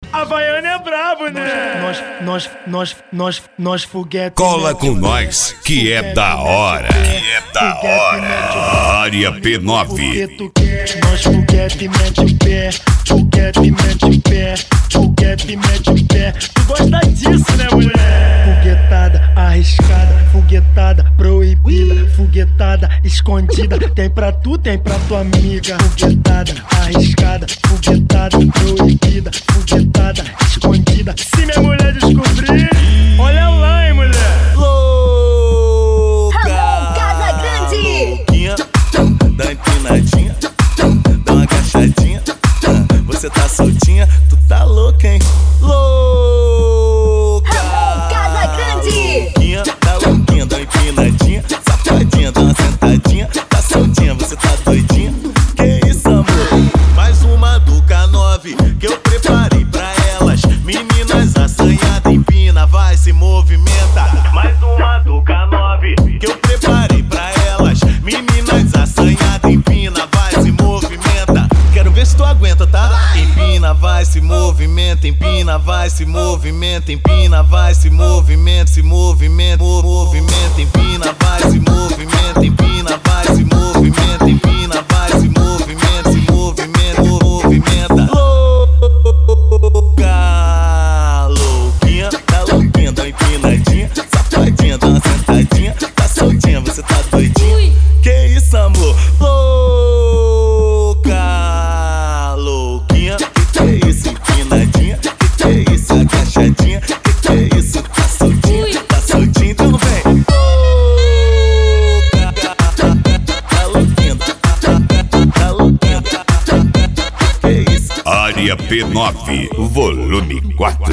Havaiana é brabo, né? Nós foguete. Cola com nós, que é da hora. Área P9. Nós foguete mete o pé, foguete mete o pé, foguete mete o pé. Tu gosta disso, né, mulher? Foguetada arriscada, foguetada proibida, foguetada escondida. Tem pra tu, tem pra tua amiga. Foguetada arriscada, foguetada proibida, foguetada escondida. Se minha mulher descobrir, olha lá, hein, mulher. Ramon Casagrande. Louquinha, dá empinadinha, dá uma agachadinha. Você tá soltinha, tu tá louca, hein? Louca. Ramon Casagrande. Louquinha, dá uma empinadinha, safadinha, dá uma sentadinha. Tá soltinha, você tá doidinha. Que isso, amor? Mais uma do K9 que eu preparei pra elas. Meninas assanhadas, empina, vai, se movimenta. Mais uma do K9 que eu preparei pra elas. Meninas assanhadas, empina, vai, se movimenta. Quero ver se tu aguenta, tá? Empina, vai, se movimenta, empina, vai, se movimenta, empina, vai, se movimenta, se movimenta, movimenta, empina, vai, se movimenta, empina, vai, se movimenta, empina, vai, se movimenta, se movimenta, movimenta. Louca, louquinha, tá louquinha, dá uma empinadinha, safadinha, dá uma sentadinha, tá soltinha, você tá doidinha. Que isso, amor? Louca, louquinha, que é isso, empinadinha, que é isso, agachadinha, que é isso, tá soltinha, então vem. Louca, tá louquinha, tá louquinha, que é isso. Área P9, volume 4.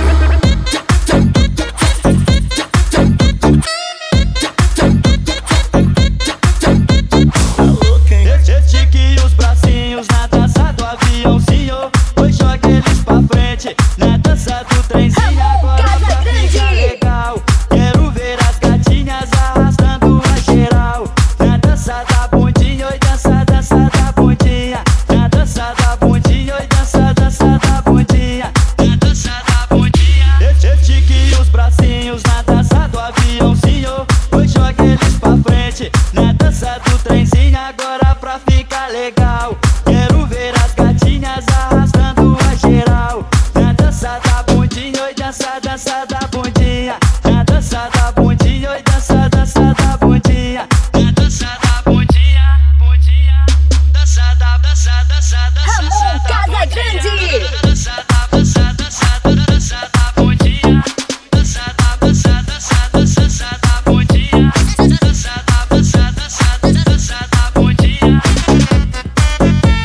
Estique os bracinhos na dança do aviãozinho. Pois joga eles pra frente na dança do trenzinho. Agora pra ficar legal, quero ver as gatinhas arrastando a geral. Na dança da bundinha, oi, dança da bundinha. Na dança da bundinha, oi, dança da bundinha. Na dança da bundinha. Estique os bracinhos na dança do aviãozinho. Pois joga eles pra frente na dança do trenzinho. Agora pra ficar legal, quero ver as gatinhas arrastando a geral. Na dança da bundinha, oi, dança da bundinha. Na dança da bundinha, oi, dança da bundinha. Na dança da bundinha, bundinha. Dança da Ramon Casagrande. dança da bundinha. Dança da bundinha. Dança da bundinha.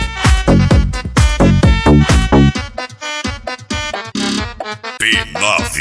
P9.